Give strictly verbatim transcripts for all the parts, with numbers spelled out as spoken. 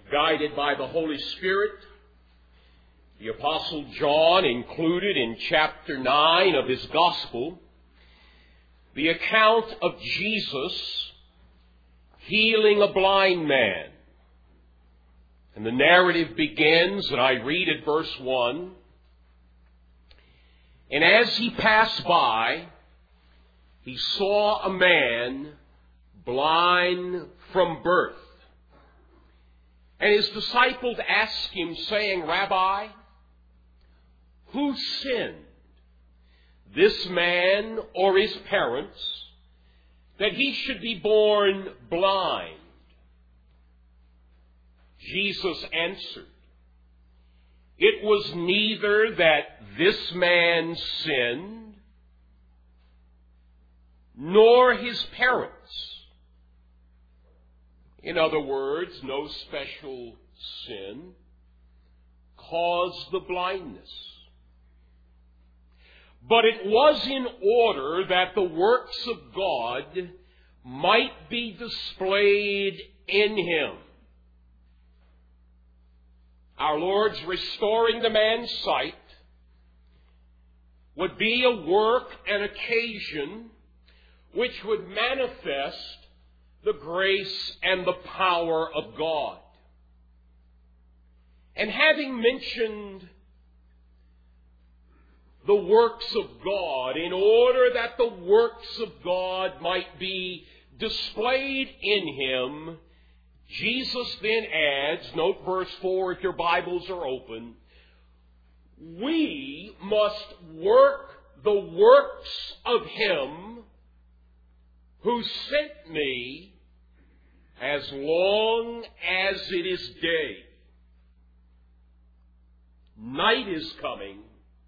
guided by the Holy Spirit, the Apostle John included in chapter nine of his Gospel the account of Jesus healing a blind man. And the narrative begins, and I read at verse one. And as he passed by, he saw a man blind from birth. And his disciples asked him, saying, Rabbi, who sinned, this man or his parents, that he should be born blind? Jesus answered, it was neither that this man sinned, nor his parents. In other words, no special sin caused the blindness. But it was in order that the works of God might be displayed in him. Our Lord's restoring the man's sight would be a work and occasion which would manifest the grace and the power of God. And having mentioned the works of God, in order that the works of God might be displayed in him, Jesus then adds, note verse four if your Bibles are open, we must work the works of him who sent me as long as it is day. Night is coming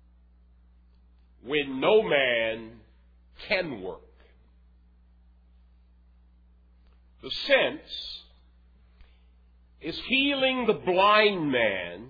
when no man can work. The sense is healing the blind man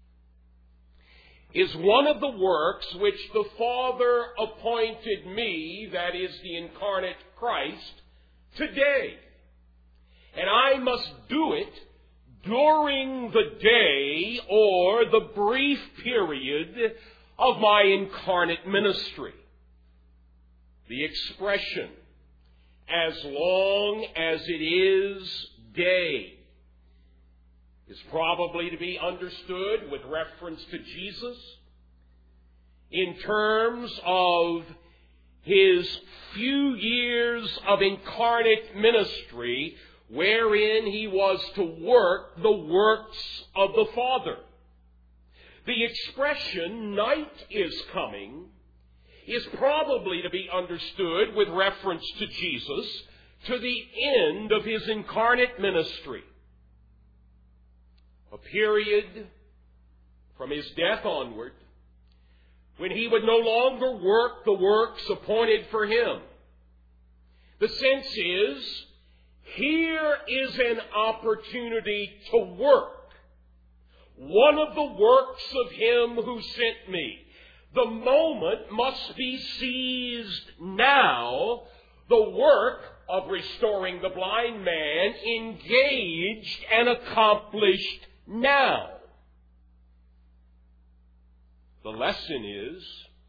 is one of the works which the Father appointed me, that is the incarnate Christ, today. And I must do it during the day or the brief period of my incarnate ministry. The expression, as long as it is day, is probably to be understood with reference to Jesus in terms of his few years of incarnate ministry wherein he was to work the works of the Father. The expression, night is coming, is probably to be understood with reference to Jesus to the end of his incarnate ministry. A period from his death onward when he would no longer work the works appointed for him. The sense is, here is an opportunity to work one of the works of him who sent me. The moment must be seized now, the work of restoring the blind man engaged and accomplished now. The lesson is,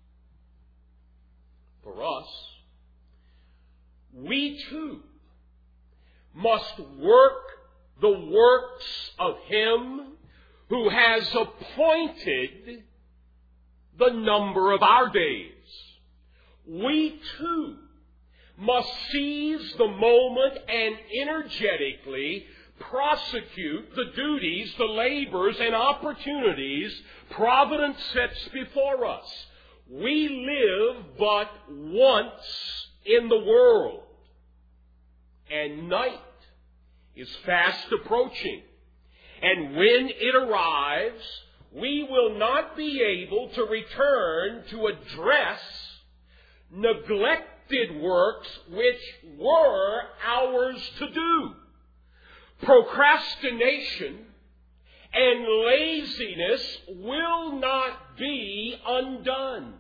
for us, we too must work the works of him who has appointed the number of our days. We too must seize the moment and energetically prosecute the duties, the labors, and opportunities providence sets before us. We live but once in the world, and night is fast approaching. And when it arrives, we will not be able to return to address neglected works which were ours to do. Procrastination and laziness will not be undone.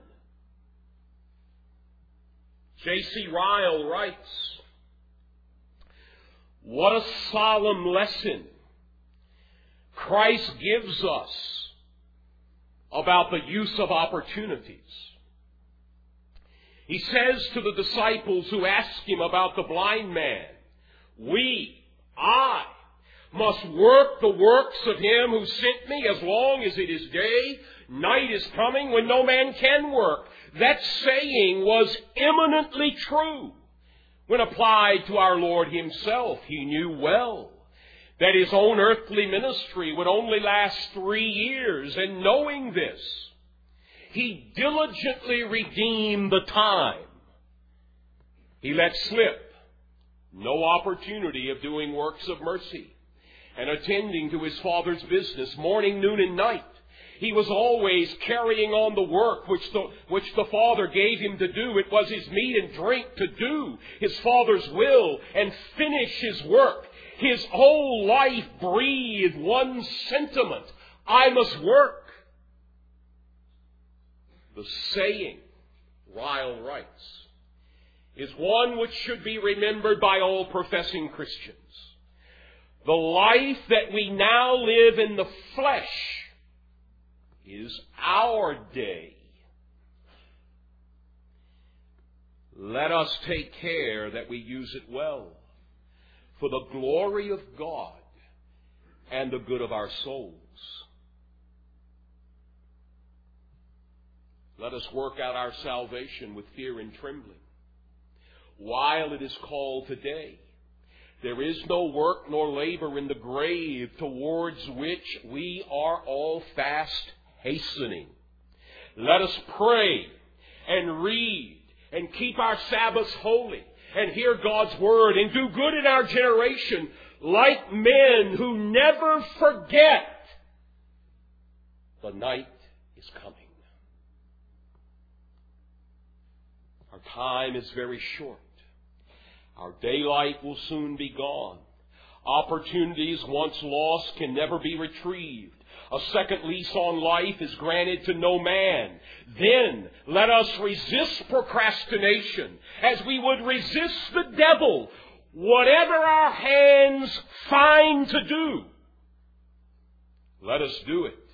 J C Ryle writes, "What a solemn lesson Christ gives us about the use of opportunities. He says to the disciples who ask him about the blind man, we, I, must work the works of him who sent me as long as it is day. Night is coming when no man can work. That saying was eminently true. When applied to our Lord himself, he knew well that his own earthly ministry would only last three years. And knowing this, he diligently redeemed the time. He let slip no opportunity of doing works of mercy and attending to his Father's business morning, noon, and night. He was always carrying on the work which the, which the Father gave him to do. It was his meat and drink to do his Father's will and finish his work. His whole life breathed one sentiment: I must work. The saying, Ryle writes, is one which should be remembered by all professing Christians. The life that we now live in the flesh is our day. Let us take care that we use it well for the glory of God and the good of our souls. Let us work out our salvation with fear and trembling. While it is called today, there is no work nor labor in the grave towards which we are all fast hastening. Let us pray and read and keep our Sabbaths holy and hear God's word and do good in our generation like men who never forget the night is coming. Our time is very short. Our daylight will soon be gone. Opportunities once lost can never be retrieved. A second lease on life is granted to no man. Then let us resist procrastination as we would resist the devil. Whatever our hands find to do, let us do it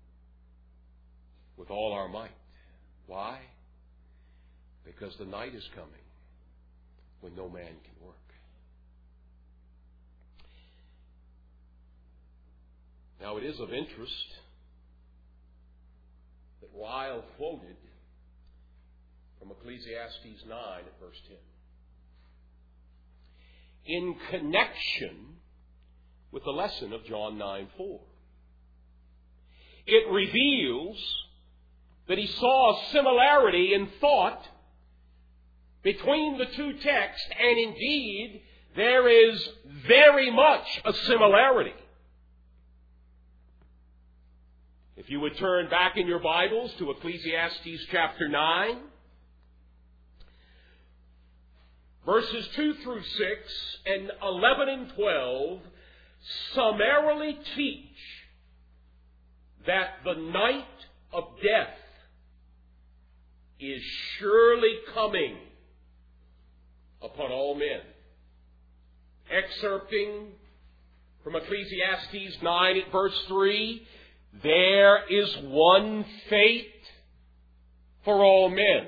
with all our might. Why? Because the night is coming when no man can work. Now, it is of interest that Ryle quoted from Ecclesiastes nine at verse ten. In connection with the lesson of John nine four. It reveals that he saw a similarity in thought between the two texts, and indeed, there is very much a similarity. If you would turn back in your Bibles to Ecclesiastes chapter nine, verses two through six and eleven and twelve summarily teach that the night of death is surely coming upon all men. Excerpting from Ecclesiastes nine at verse three, there is one fate for all men.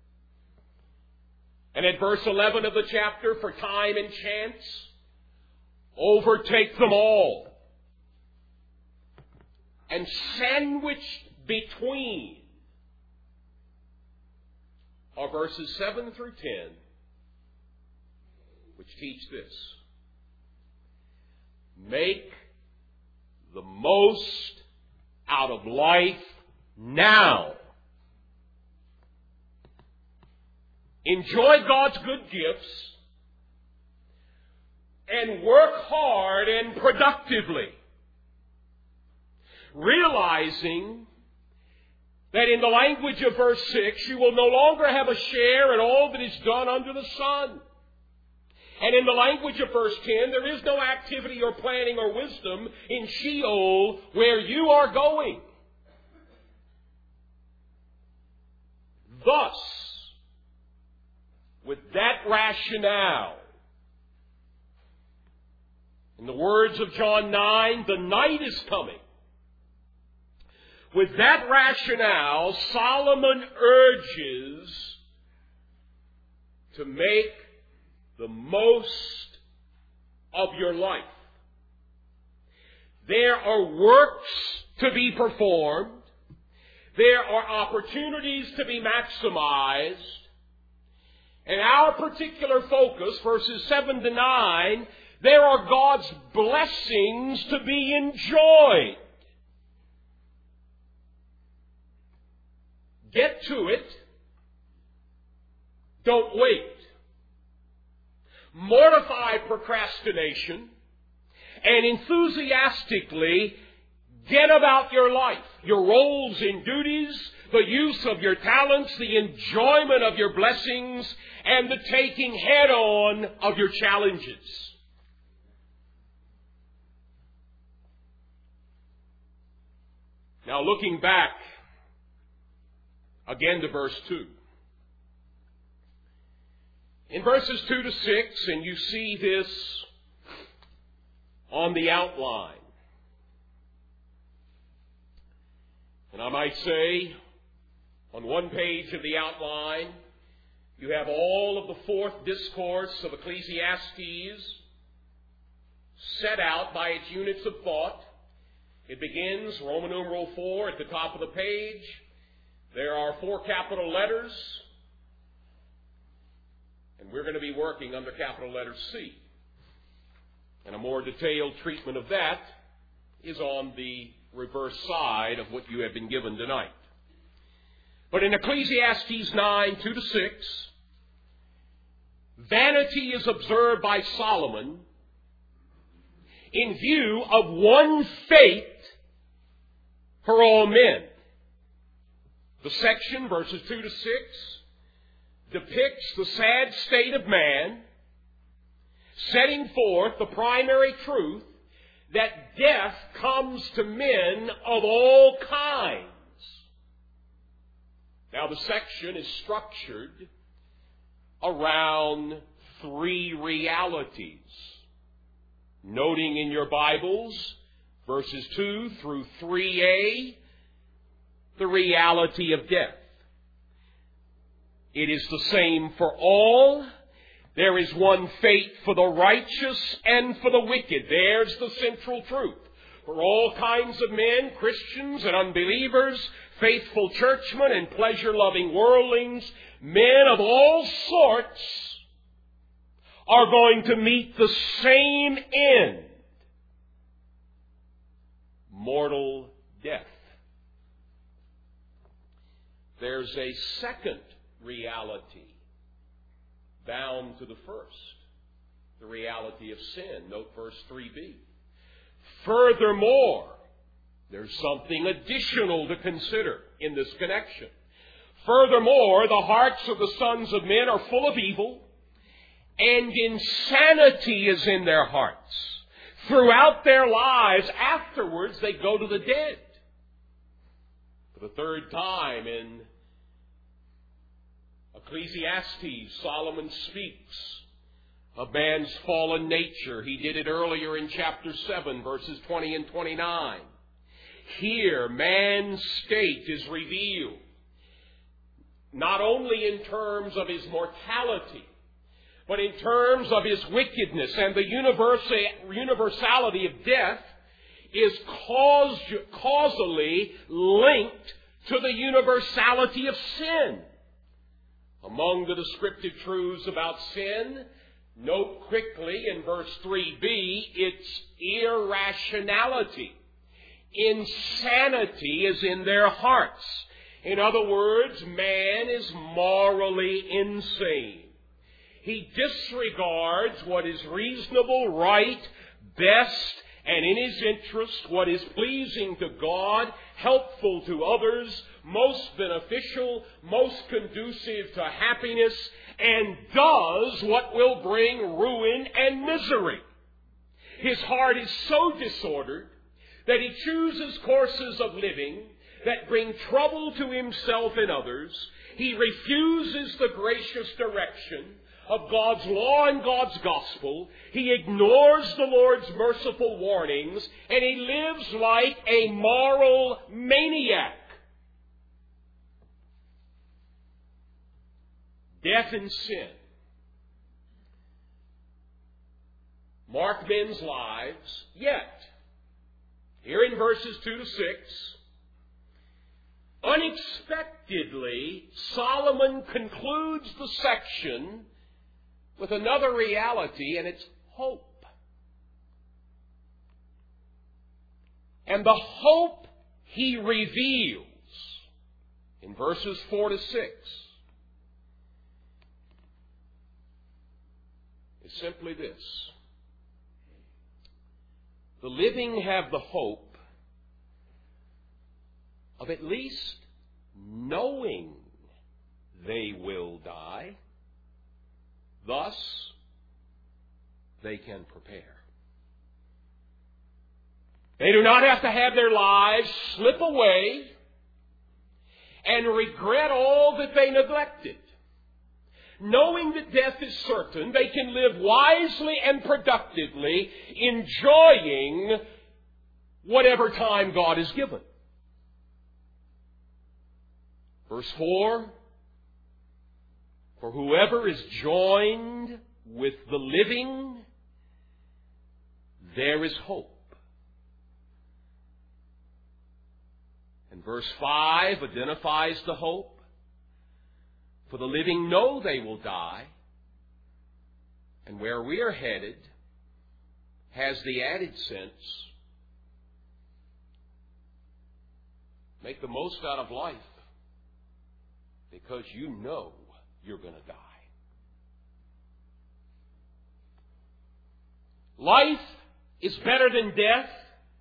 And at verse eleven of the chapter, for time and chance overtake them all. And sandwiched between are verses seven through ten, which teach this: make the most out of life now. Enjoy God's good gifts and work hard and productively, realizing that in the language of verse six, you will no longer have a share in all that is done under the sun. And in the language of verse ten, there is no activity or planning or wisdom in Sheol where you are going. Thus, with that rationale, In the words of John nine, the night is coming. With that rationale, Solomon urges to make the most of your life. There are works to be performed. There are opportunities to be maximized. And our particular focus, verses seven to nine, there are God's blessings to be enjoyed. Get to it. Don't wait. Mortify procrastination and enthusiastically get about your life, your roles and duties, the use of your talents, the enjoyment of your blessings, and the taking head on of your challenges. Now, looking back again to verse two. In verses two to six, and you see this on the outline. And I might say, on one page of the outline, you have all of the fourth discourse of Ecclesiastes set out by its units of thought. It begins, Roman numeral four, at the top of the page. There are four capital letters, and we're going to be working under capital letter C. And a more detailed treatment of that is on the reverse side of what you have been given tonight. But in Ecclesiastes nine, two to six, vanity is observed by Solomon in view of one fate for all men. The section, verses two to six, depicts the sad state of man, setting forth the primary truth that death comes to men of all kinds. Now, the section is structured around three realities. Noting in your Bibles, verses two through three a, the reality of death. It is the same for all. There is one fate for the righteous and for the wicked. There's the central truth. For all kinds of men, Christians and unbelievers, faithful churchmen and pleasure-loving worldlings, men of all sorts are going to meet the same end. Mortal death. There's a second reality bound to the first, the reality of sin. Note verse three b. Furthermore, there's something additional to consider in this connection. Furthermore, the hearts of the sons of men are full of evil, and insanity is in their hearts. Throughout their lives, afterwards, they go to the dead. For the third time in Ecclesiastes, Solomon speaks of man's fallen nature. He did it earlier in chapter seven, verses twenty and twenty-nine. Here, man's state is revealed, not only in terms of his mortality, but in terms of his wickedness. And the universality of death is causally linked to the universality of sin. Among the descriptive truths about sin, note quickly in verse three b, its irrationality. Insanity is in their hearts. In other words, man is morally insane. He disregards what is reasonable, right, best, and in his interest, what is pleasing to God, helpful to others, most beneficial, most conducive to happiness, and does what will bring ruin and misery. His heart is so disordered that he chooses courses of living that bring trouble to himself and others. He refuses the gracious direction of God's law and God's gospel. He ignores the Lord's merciful warnings, and he lives like a moral maniac. Death and sin mark men's lives, yet, here in verses two to six, unexpectedly, Solomon concludes the section with another reality, and it's hope. And the hope he reveals in verses four to six is simply this. The living have the hope of at least knowing they will die. Thus, they can prepare. They do not have to have their lives slip away and regret all that they neglected. Knowing that death is certain, they can live wisely and productively, enjoying whatever time God has given. Verse four, for whoever is joined with the living, there is hope. And verse five identifies the hope. For the living know they will die, and where we are headed has the added sense, make the most out of life, because you know you're going to die. Life is better than death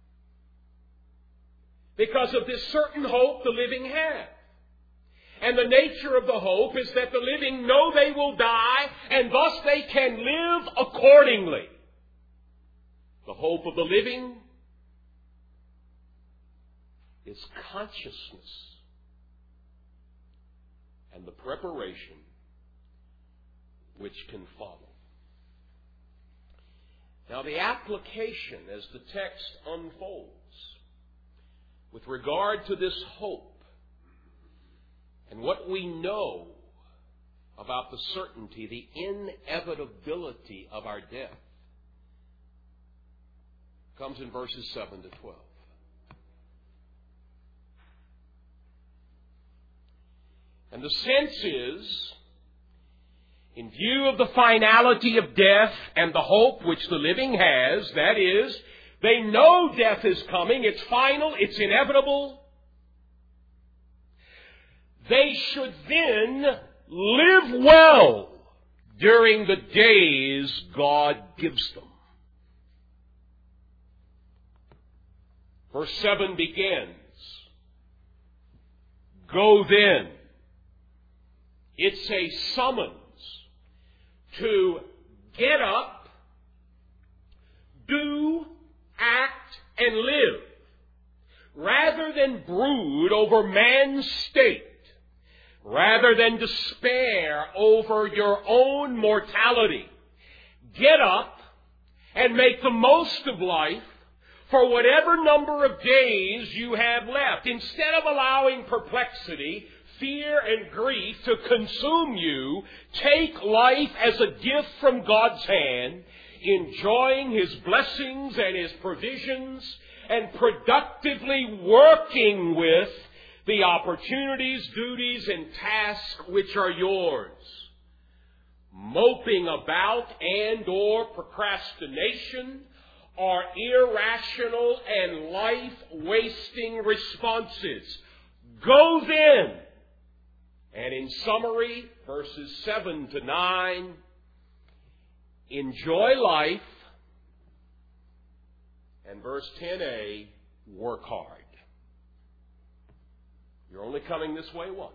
because of this certain hope the living have. And the nature of the hope is that the living know they will die, and thus they can live accordingly. The hope of the living is consciousness and the preparation which can follow. Now, the application as the text unfolds with regard to this hope and what we know about the certainty, the inevitability of our death, comes in verses seven to twelve. And the sense is, in view of the finality of death and the hope which the living has, that is, they know death is coming, it's final, it's inevitable. They should then live well during the days God gives them. Verse seven begins, go then. It's a summons to get up, do, act, and live, rather than brood over man's state. Rather than despair over your own mortality, get up and make the most of life for whatever number of days you have left. Instead of allowing perplexity, fear, and grief to consume you, take life as a gift from God's hand, enjoying His blessings and His provisions, and productively working with the opportunities, duties, and tasks which are yours. Moping about and or procrastination are irrational and life-wasting responses. Go then. And in summary, verses seven to nine, enjoy life. And verse ten a, work hard. You're only coming this way once.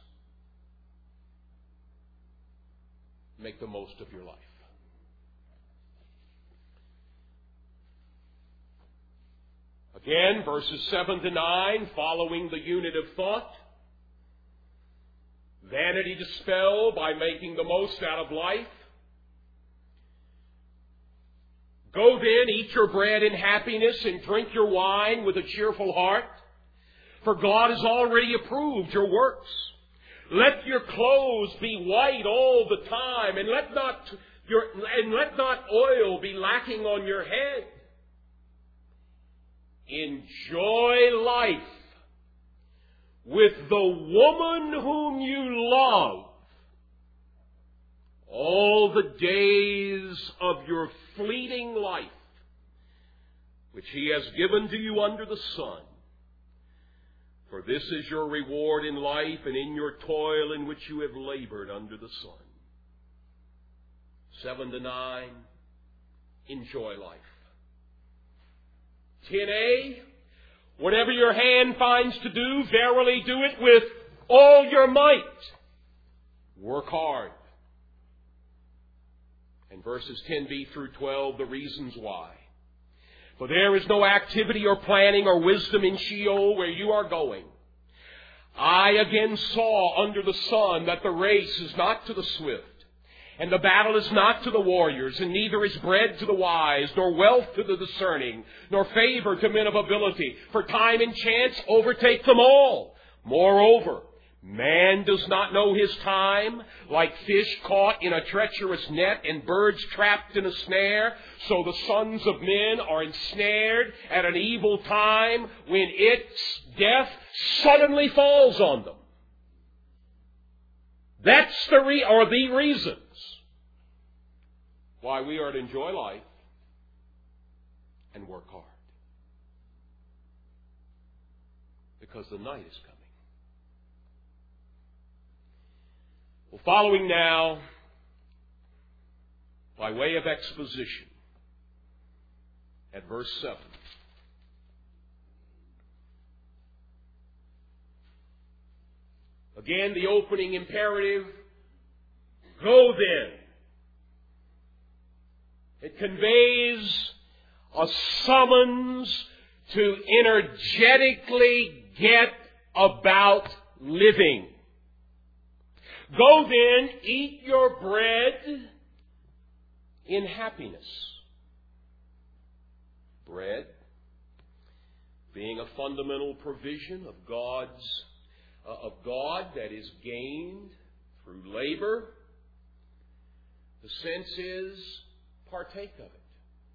Make the most of your life. Again, verses seven to nine, following the unit of thought. Vanity dispel by making the most out of life. Go then, eat your bread in happiness and drink your wine with a cheerful heart, for God has already approved your works. Let your clothes be white all the time, and let not your and let not oil be lacking on your head. Enjoy life with the woman whom you love all the days of your fleeting life, which He has given to you under the sun. For this is your reward in life and in your toil in which you have labored under the sun. Seven to nine, enjoy life. ten A, whatever your hand finds to do, verily do it with all your might. Work hard. And verses ten B through twelve, the reasons why. For there is no activity or planning or wisdom in Sheol where you are going. I again saw under the sun that the race is not to the swift, and the battle is not to the warriors, and neither is bread to the wise, nor wealth to the discerning, nor favor to men of ability. For time and chance overtake them all. Moreover, man does not know his time, like fish caught in a treacherous net and birds trapped in a snare. So the sons of men are ensnared at an evil time when its death suddenly falls on them. That's the re- or the reasons why we are to enjoy life and work hard. Because the night is coming. Well, following now, by way of exposition, at verse seven. Again, the opening imperative, go then. It conveys a summons to energetically get about living. Go then, eat your bread in happiness. Bread being a fundamental provision of God's uh, of God that is gained through labor. The sense is partake of it.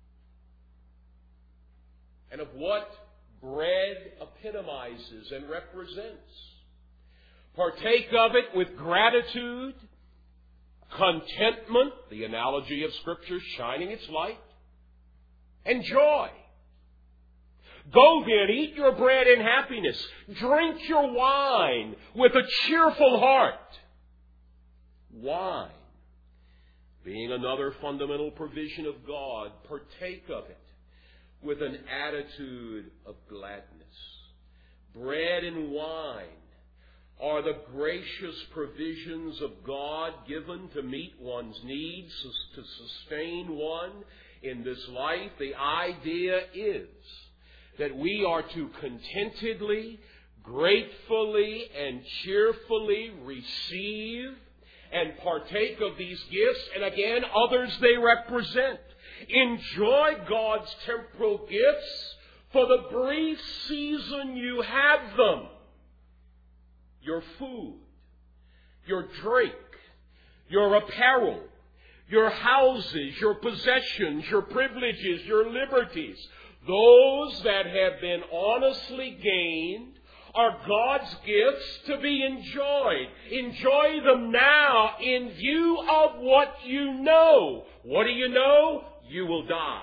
And of what bread epitomizes and represents. Partake of it with gratitude, contentment, the analogy of Scripture shining its light, and joy. Go then, eat your bread in happiness. Drink your wine with a cheerful heart. Wine, being another fundamental provision of God, partake of it with an attitude of gladness. Bread and wine are the gracious provisions of God given to meet one's needs, to sustain one in this life. The idea is that we are to contentedly, gratefully, and cheerfully receive and partake of these gifts, and again, others they represent. Enjoy God's temporal gifts for the brief season you have them. Your food, your drink, your apparel, your houses, your possessions, your privileges, your liberties, those that have been honestly gained are God's gifts to be enjoyed. Enjoy them now in view of what you know. What do you know? You will die.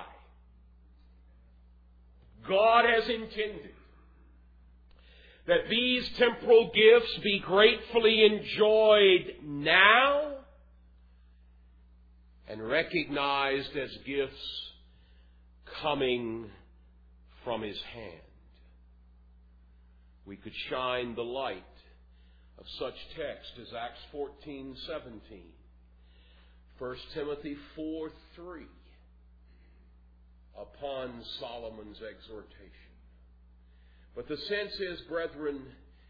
God has intended that these temporal gifts be gratefully enjoyed now and recognized as gifts coming from His hand. We could shine the light of such text as Acts fourteen seventeen, First Timothy four three, upon Solomon's exhortation. But the sense is, brethren,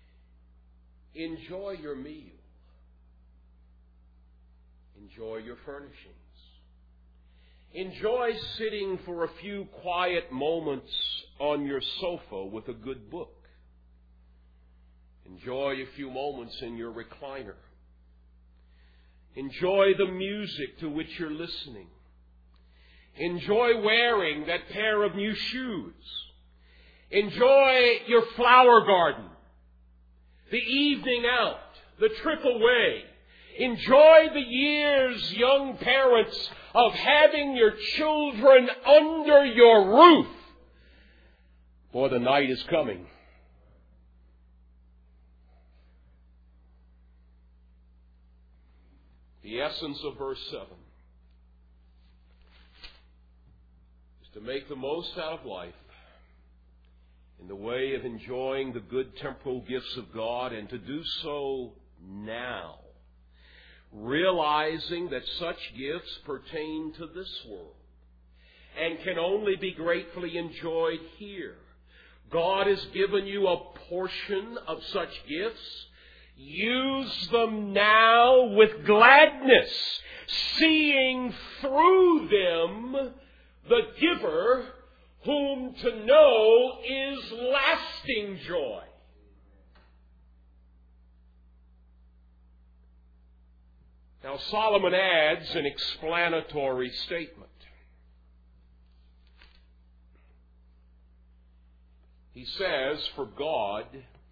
enjoy your meal. Enjoy your furnishings. Enjoy sitting for a few quiet moments on your sofa with a good book. Enjoy a few moments in your recliner. Enjoy the music to which you're listening. Enjoy wearing that pair of new shoes. Enjoy your flower garden, the evening out, the trip away. Enjoy the years, young parents, of having your children under your roof, for the night is coming. The essence of verse seven is to make the most out of life in the way of enjoying the good temporal gifts of God, and to do so now, realizing that such gifts pertain to this world and can only be gratefully enjoyed here. God has given you a portion of such gifts. Use them now with gladness, seeing through them the giver, whom to know is lasting joy. Now Solomon adds an explanatory statement. He says, "For God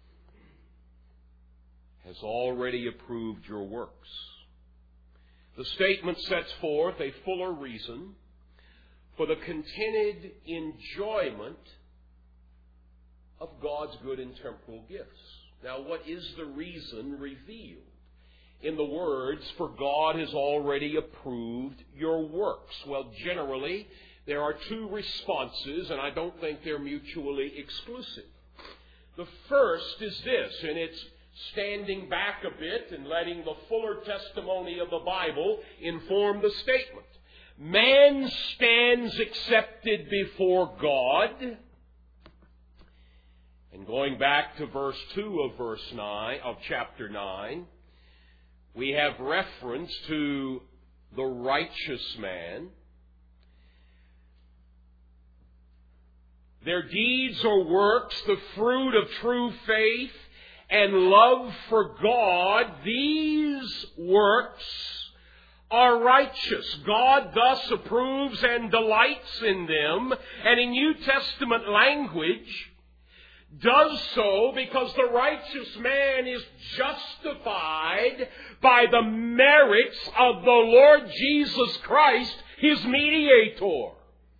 has already approved your works." The statement sets forth a fuller reason for the contented enjoyment of God's good and temporal gifts. Now, what is the reason revealed in the words, "For God has already approved your works"? Well, generally, there are two responses, and I don't think they're mutually exclusive. The first is this, and it's standing back a bit and letting the fuller testimony of the Bible inform the statement. Man stands accepted before God. And going back to verse two of verse nine, of chapter nine, we have reference to the righteous man. Their deeds or works, the fruit of true faith and love for God, these works are righteous. God thus approves and delights in them, and in New Testament language, does so because the righteous man is justified by the merits of the Lord Jesus Christ, his mediator.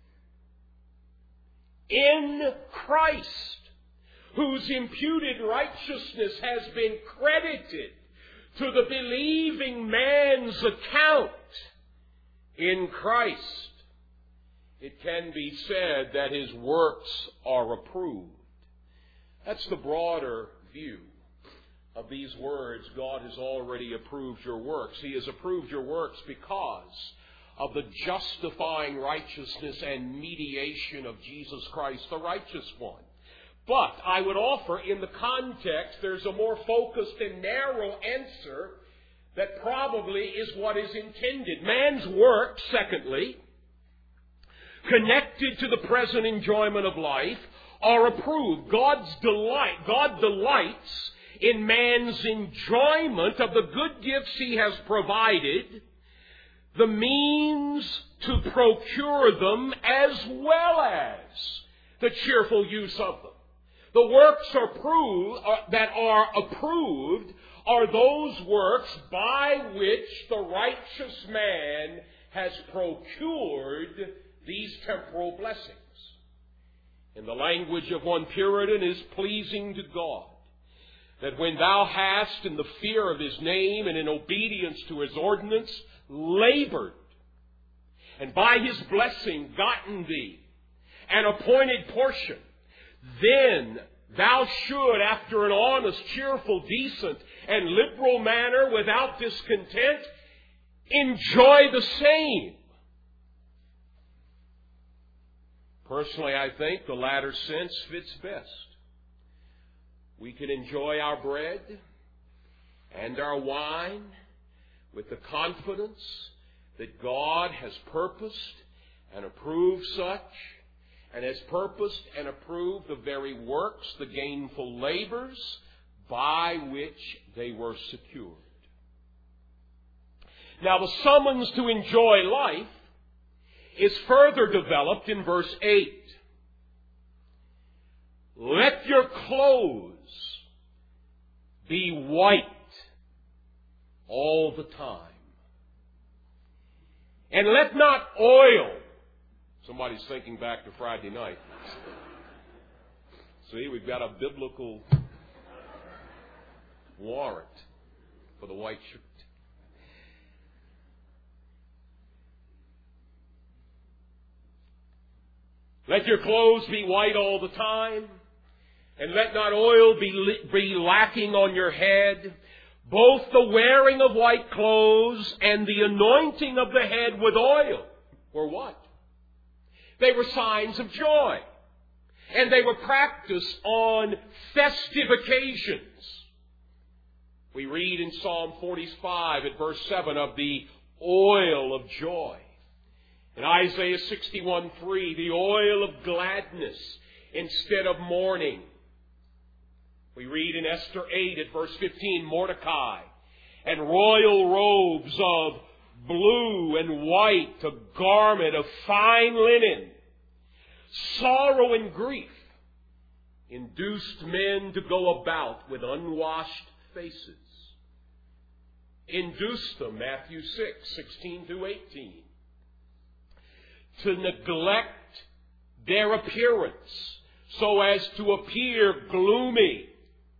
In Christ, whose imputed righteousness has been credited to the believing man's account, in Christ, it can be said that his works are approved. That's the broader view of these words. God has already approved your works. He has approved your works because of the justifying righteousness and mediation of Jesus Christ, the righteous one. But I would offer in the context, there's a more focused and narrow answer that probably is what is intended. Man's works, secondly, connected to the present enjoyment of life, are approved. God's delight, God delights in man's enjoyment of the good gifts He has provided, the means to procure them, as well as the cheerful use of them. The works are approved, uh, that are approved are those works by which the righteous man has procured these temporal blessings. In the language of one Puritan, is pleasing to God, that when thou hast, in the fear of His name and in obedience to His ordinance, labored, and by His blessing gotten thee an appointed portion, then thou should, after an honest, cheerful, decent, and liberal manner, without discontent, enjoy the same. Personally, I think the latter sense fits best. We can enjoy our bread and our wine with the confidence that God has purposed and approved such, and has purposed and approved the very works, the gainful labors, by which they were secured. Now the summons to enjoy life is further developed in verse eight. Let your clothes be white all the time. And let not oil. Somebody's thinking back to Friday night. See, we've got a biblical warrant for the white shirt. Let your clothes be white all the time, and let not oil be, be lacking on your head. Both the wearing of white clothes and the anointing of the head with oil were what? They were signs of joy. And they were practiced on festive occasions. We read in Psalm forty-five at verse seven of the oil of joy. In Isaiah sixty-one three, the oil of gladness instead of mourning. We read in Esther eight at verse fifteen, Mordecai and royal robes of blue and white, a garment of fine linen. Sorrow and grief induced men to go about with unwashed faces. Induced them, Matthew six, sixteen through eighteen. To neglect their appearance so as to appear gloomy.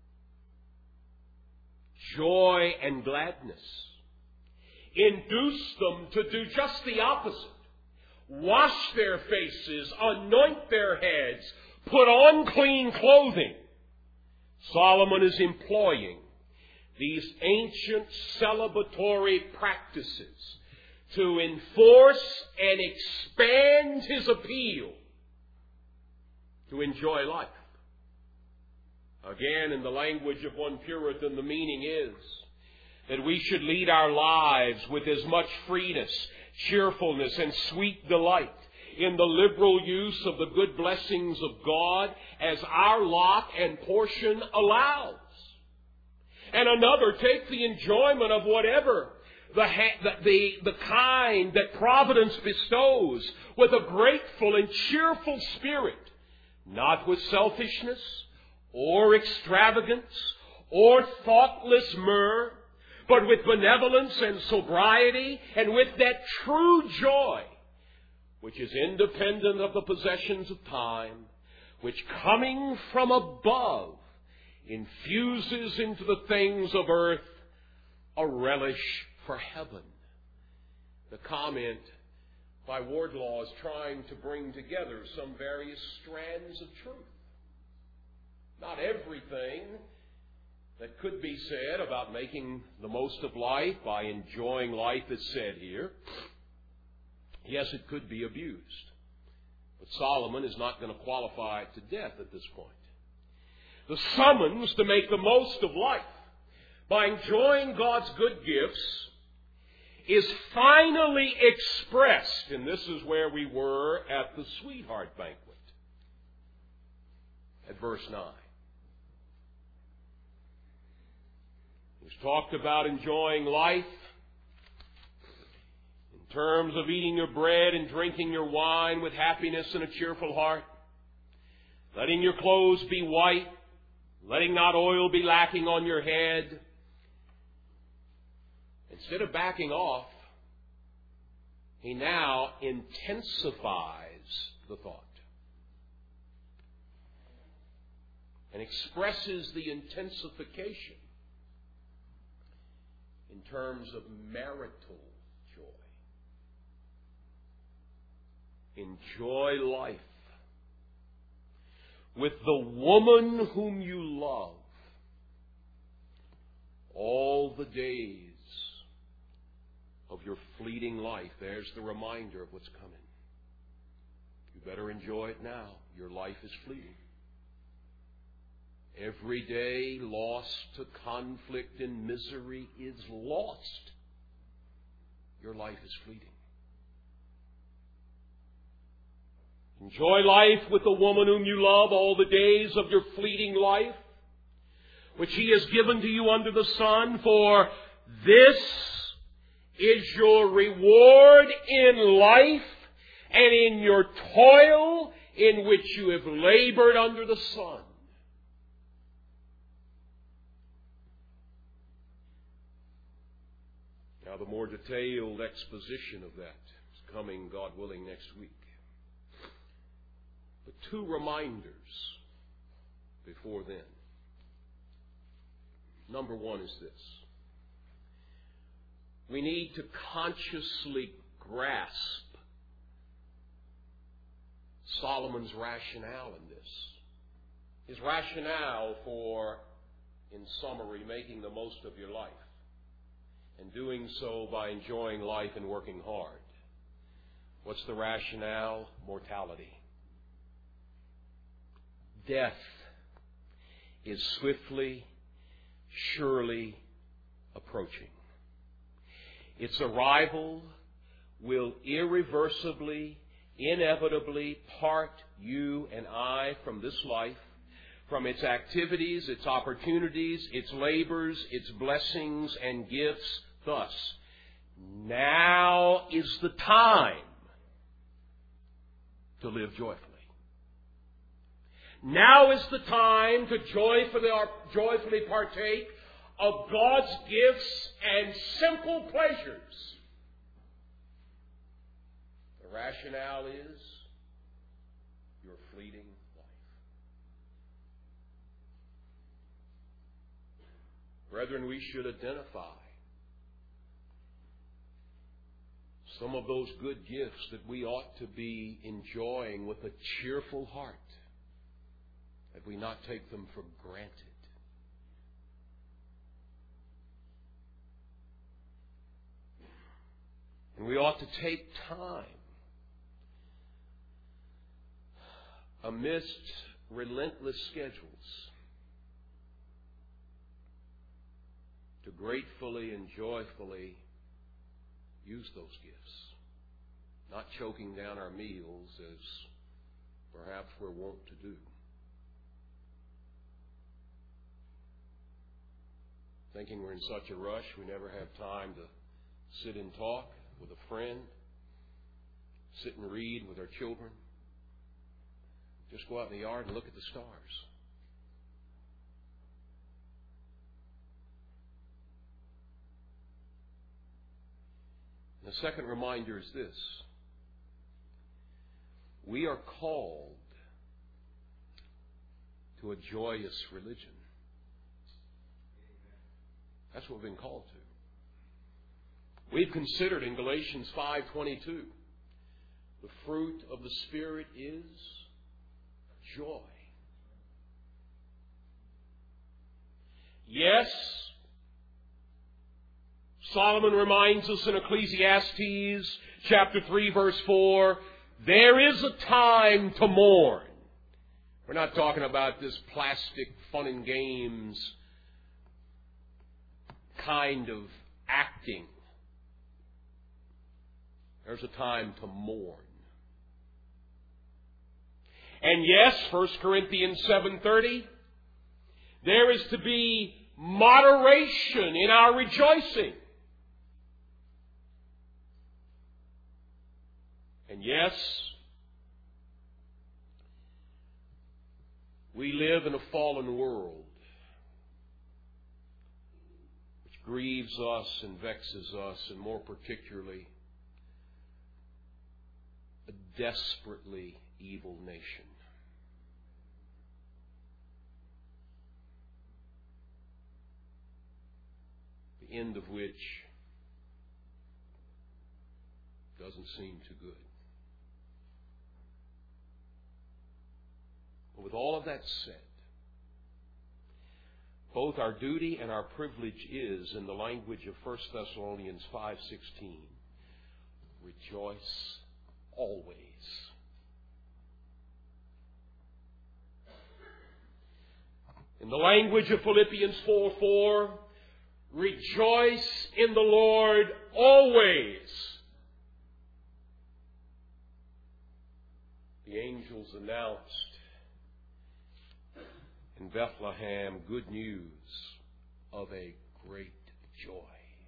Joy and gladness induce them to do just the opposite. Wash their faces, anoint their heads, put on clean clothing. Solomon is employing these ancient celebratory practices to enforce and expand his appeal to enjoy life. Again, in the language of one Puritan, the meaning is that we should lead our lives with as much freeness, cheerfulness, and sweet delight in the liberal use of the good blessings of God as our lot and portion allows. And another, take the enjoyment of whatever the, ha- the, the kind that providence bestows with a grateful and cheerful spirit, not with selfishness or extravagance or thoughtless myrrh, but with benevolence and sobriety and with that true joy which is independent of the possessions of time, which coming from above infuses into the things of earth a relish for heaven. The comment by Wardlaw is trying to bring together some various strands of truth. Not everything that could be said about making the most of life by enjoying life is said here. Yes, it could be abused. But Solomon is not going to qualify it to death at this point. The summons to make the most of life by enjoying God's good gifts is finally expressed, and this is where we were at the sweetheart banquet, at verse nine. He's talked about enjoying life in terms of eating your bread and drinking your wine with happiness and a cheerful heart, letting your clothes be white, letting not oil be lacking on your head. Instead of backing off, he now intensifies the thought and expresses the intensification in terms of marital joy. Enjoy life with the woman whom you love all the days of your fleeting life. There's the reminder of what's coming. You better enjoy it now. Your life is fleeting. Every day lost to conflict and misery is lost. Your life is fleeting. Enjoy life with the woman whom you love all the days of your fleeting life, which He has given to you under the sun, for this is your reward in life and in your toil in which you have labored under the sun. Now, the more detailed exposition of that is coming, God willing, next week. But two reminders before then. Number one is this. We need to consciously grasp Solomon's rationale in this. His rationale for, in summary, making the most of your life. And doing so by enjoying life and working hard. What's the rationale? Mortality. Death is swiftly, surely approaching. Its arrival will irreversibly, inevitably part you and I from this life, from its activities, its opportunities, its labors, its blessings and gifts. Thus, now is the time to live joyfully. Now is the time to joyfully, joyfully partake of God's gifts and simple pleasures. The rationale is your fleeting life. Brethren, we should identify some of those good gifts that we ought to be enjoying with a cheerful heart, that we not take them for granted. And we ought to take time amidst relentless schedules to gratefully and joyfully use those gifts, not choking down our meals as perhaps we're wont to do. Thinking we're in such a rush, we never have time to sit and talk with a friend, sit and read with our children, just go out in the yard and look at the stars. The second reminder is this. We are called to a joyous religion. That's what we've been called to. We've considered in Galatians five twenty-two, the fruit of the Spirit is joy. Yes, Solomon reminds us in Ecclesiastes chapter three verse four, there is a time to mourn. We're not talking about this plastic fun and games kind of acting. There's a time to mourn. And yes, First Corinthians seven thirty, there is to be moderation in our rejoicing. And yes, we live in a fallen world which grieves us and vexes us, and more particularly, a desperately evil nation. The end of which doesn't seem too good. But with all of that said, both our duty and our privilege is, in the language of First Thessalonians five sixteen, rejoice always. In the language of Philippians four four, rejoice in the Lord always. the angels announced in Bethlehem good news of a great joy.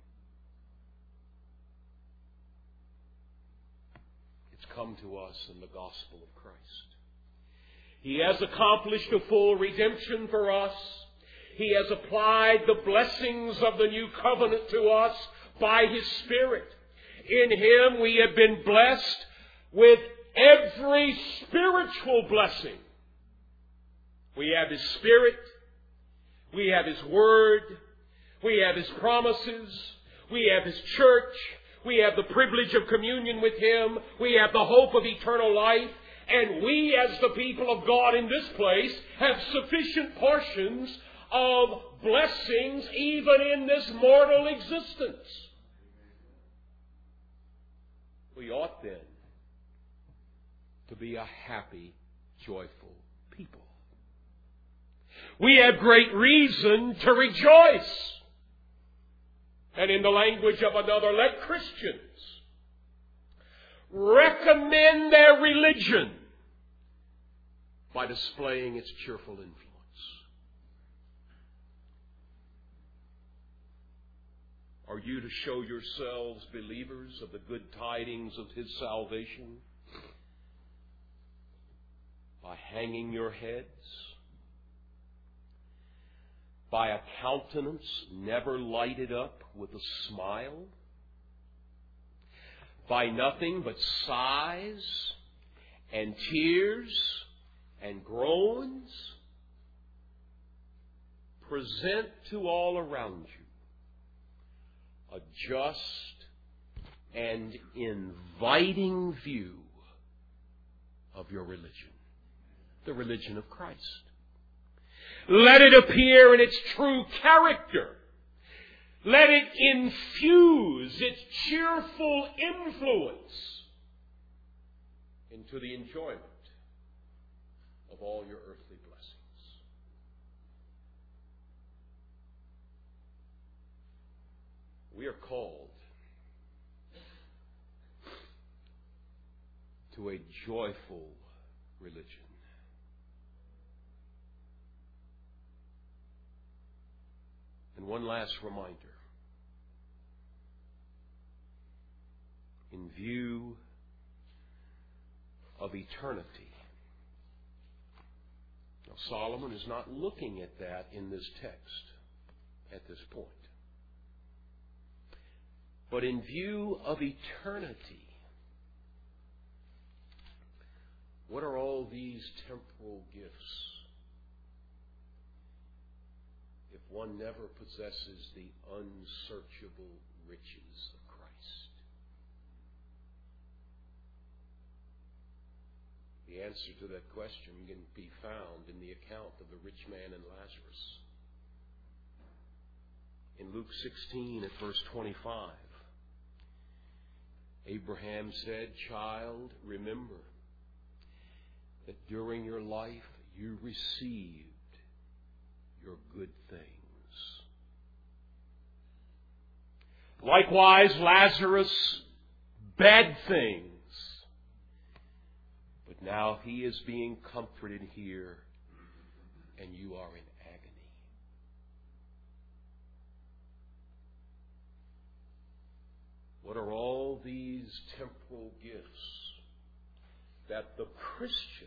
It's come to us in the gospel of Christ. He has accomplished a full redemption for us. He has applied the blessings of the new covenant to us by His Spirit. In Him we have been blessed with every spiritual blessing. We have His Spirit. We have His Word. We have His promises. We have His church. We have the privilege of communion with Him. We have the hope of eternal life. And we, as the people of God in this place, have sufficient portions of blessings even in this mortal existence. We ought then to be a happy, joyful people. We have great reason to rejoice. And in the language of another, let Christians recommend their religion by displaying its cheerful influence. Are you to show yourselves believers of the good tidings of His salvation by hanging your heads, by a countenance never lighted up with a smile, by nothing but sighs and tears and groans? Present to all around you a just and inviting view of your religion, the religion of Christ. Let it appear in its true character. Let it infuse its cheerful influence into the enjoyment of all your earthly blessings. We are called to a joyful religion. And one last reminder. In view of eternity. Now, Solomon is not looking at that in this text at this point. But in view of eternity, what are all these temporal gifts if one never possesses the unsearchable riches of Christ? The answer to that question can be found in the account of the rich man and Lazarus. In Luke sixteen at verse twenty-five, Abraham said, "Child, remember that during your life you received your good things." Likewise, Lazarus, bad things. But now he is being comforted here, and you are in agony. What are all these temporal gifts that the Christian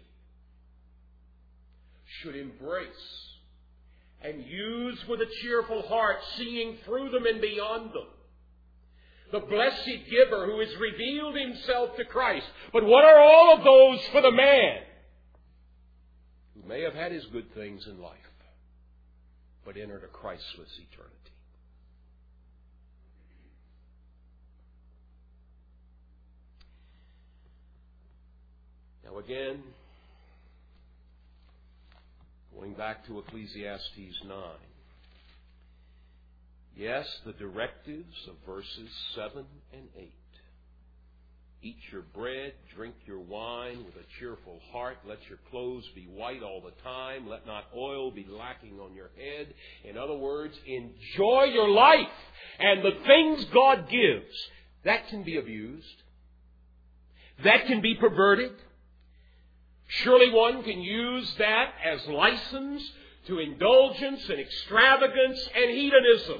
should embrace and use with a cheerful heart, seeing through them and beyond them? The blessed giver who has revealed Himself to Christ. But what are all of those for the man who may have had his good things in life, but entered a Christless eternity? Now again, going back to Ecclesiastes nine. Yes, the directives of verses seven and eight. Eat your bread, drink your wine with a cheerful heart. Let your clothes be white all the time. Let not oil be lacking on your head. In other words, enjoy your life and the things God gives. That can be abused. That can be perverted. Surely one can use that as license to indulgence and extravagance and hedonism.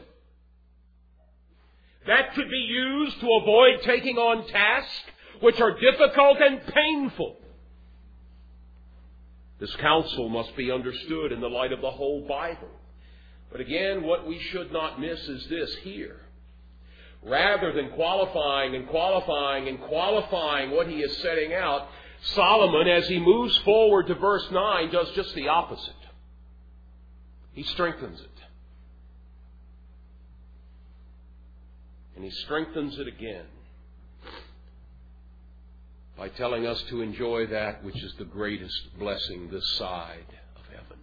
That could be used to avoid taking on tasks which are difficult and painful. This counsel must be understood in the light of the whole Bible. But again, what we should not miss is this here. Rather than qualifying and qualifying and qualifying what he is setting out, Solomon, as he moves forward to verse nine, does just the opposite. He strengthens it. And he strengthens it again by telling us to enjoy that which is the greatest blessing this side of heaven.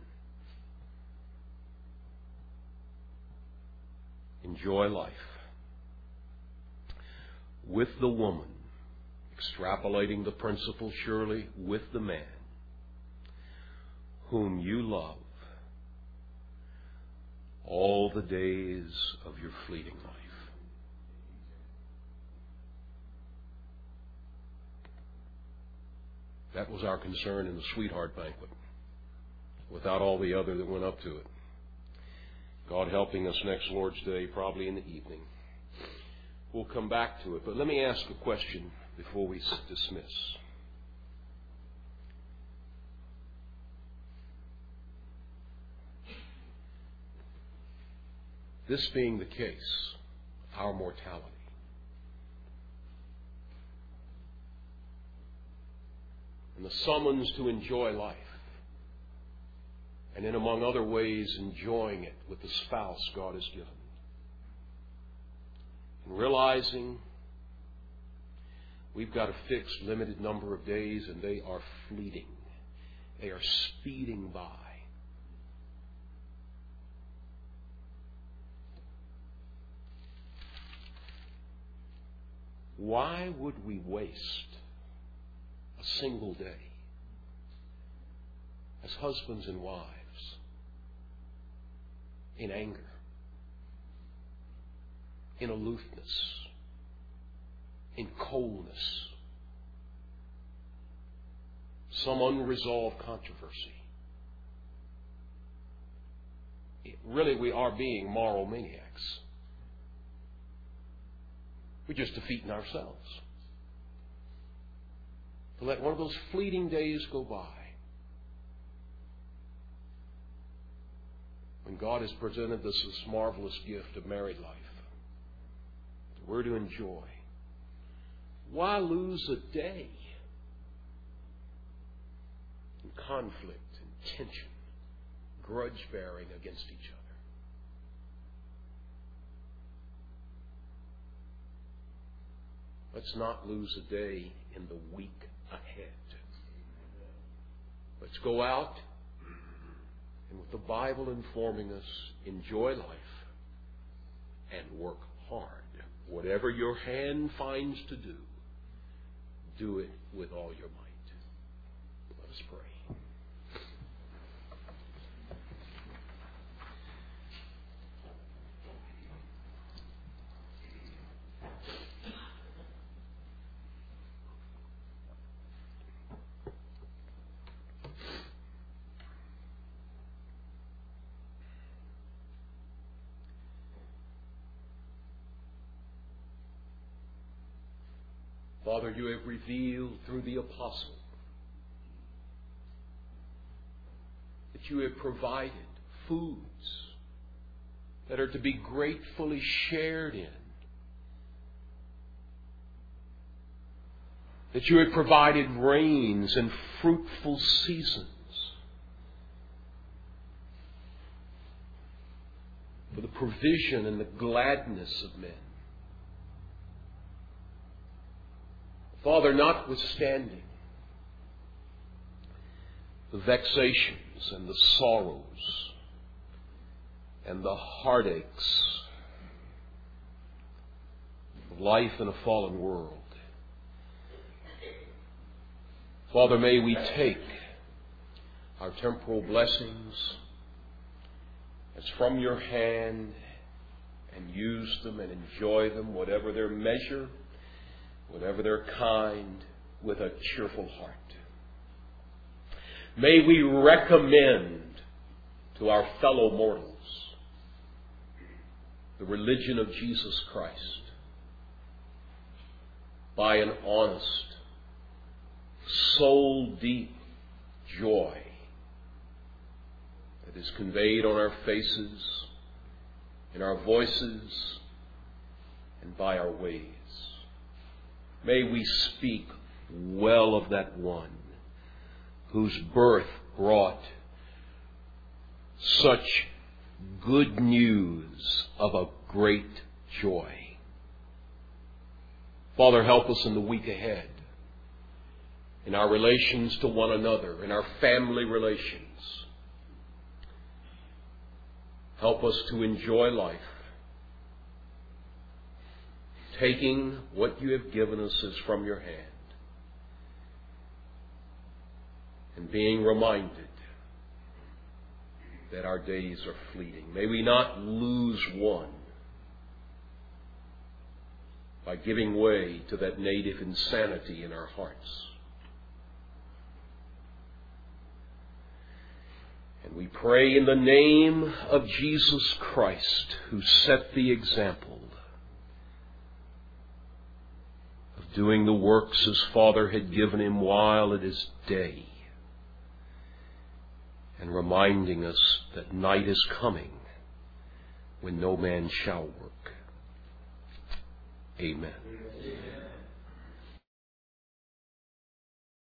Enjoy life with the woman, extrapolating the principle surely with the man whom you love all the days of your fleeting life. That was our concern in the sweetheart banquet, without all the other that went up to it. God helping us next Lord's Day, probably in the evening. We'll come back to it, but let me ask a question before we dismiss. This being the case, our mortality, and the summons to enjoy life, and in among other ways enjoying it with the spouse God has given, and realizing we've got a fixed limited number of days and they are fleeting, they are speeding by. Why would we waste a single day as husbands and wives in anger, in aloofness, in coldness, some unresolved controversy? It, really, we are being moral maniacs. We're just defeating ourselves. To let one of those fleeting days go by when God has presented us this marvelous gift of married life that we're to enjoy. Why lose a day in conflict and tension, grudge bearing against each other? Let's not lose a day in the week ahead. Let's go out and, with the Bible informing us, enjoy life and work hard. Whatever your hand finds to do, do it with all your might. Let us pray. Father, you have revealed through the apostle that you have provided foods that are to be gratefully shared in, that you have provided rains and fruitful seasons for the provision and the gladness of men. Father, notwithstanding the vexations and the sorrows and the heartaches of life in a fallen world, Father, may we take our temporal blessings as from your hand and use them and enjoy them, whatever their measure, whatever their kind, with a cheerful heart. May we recommend to our fellow mortals the religion of Jesus Christ by an honest, soul-deep joy that is conveyed on our faces, in our voices, and by our ways. May we speak well of that one whose birth brought such good news of a great joy. Father, help us in the week ahead, in our relations to one another, in our family relations. Help us to enjoy life, taking what you have given us as from your hand, and being reminded that our days are fleeting. May we not lose one by giving way to that native insanity in our hearts. And we pray in the name of Jesus Christ, who set the example of doing the works his Father had given him while it is day, and reminding us that night is coming when no man shall work. Amen.